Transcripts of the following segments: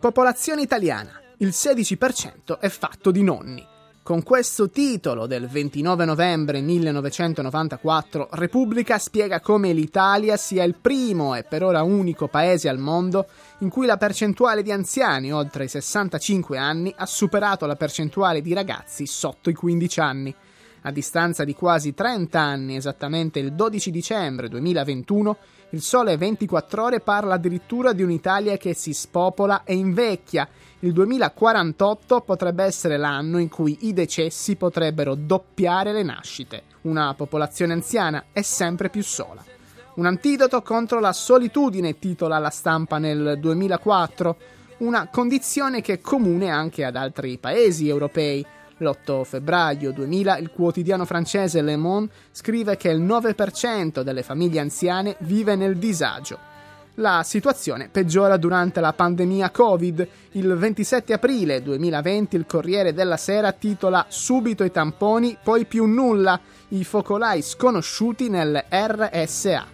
Popolazione italiana. Il 16% è fatto di nonni. Con questo titolo del 29 novembre 1994, Repubblica spiega come l'Italia sia il primo e per ora unico paese al mondo in cui la percentuale di anziani oltre i 65 anni ha superato la percentuale di ragazzi sotto i 15 anni. A distanza di quasi 30 anni, esattamente il 12 dicembre 2021, il Sole 24 Ore parla addirittura di un'Italia che si spopola e invecchia. Il 2048 potrebbe essere l'anno in cui i decessi potrebbero doppiare le nascite. Una popolazione anziana è sempre più sola. Un antidoto contro la solitudine, titola La Stampa nel 2004, una condizione che è comune anche ad altri paesi europei. L'8 febbraio 2000 il quotidiano francese Le Monde scrive che il 9% delle famiglie anziane vive nel disagio. La situazione peggiora durante la pandemia Covid. Il 27 aprile 2020 il Corriere della Sera titola "Subito i tamponi, poi più nulla, i focolai sconosciuti nel RSA".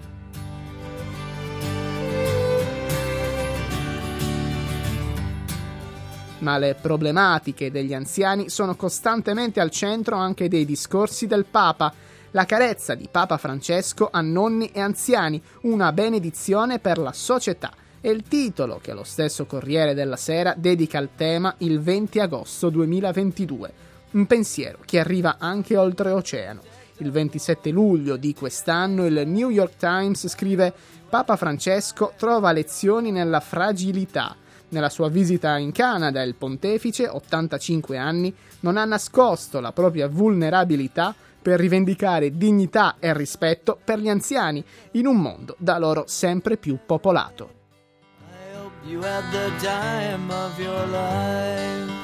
Ma le problematiche degli anziani sono costantemente al centro anche dei discorsi del Papa. La carezza di Papa Francesco a nonni e anziani, una benedizione per la società, è il titolo che lo stesso Corriere della Sera dedica al tema il 20 agosto 2022. Un pensiero che arriva anche oltreoceano. Il 27 luglio di quest'anno il New York Times scrive: Papa Francesco trova lezioni nella fragilità. Nella sua visita in Canada il pontefice, 85 anni, non ha nascosto la propria vulnerabilità per rivendicare dignità e rispetto per gli anziani in un mondo da loro sempre più popolato. I hope you had the time of your life.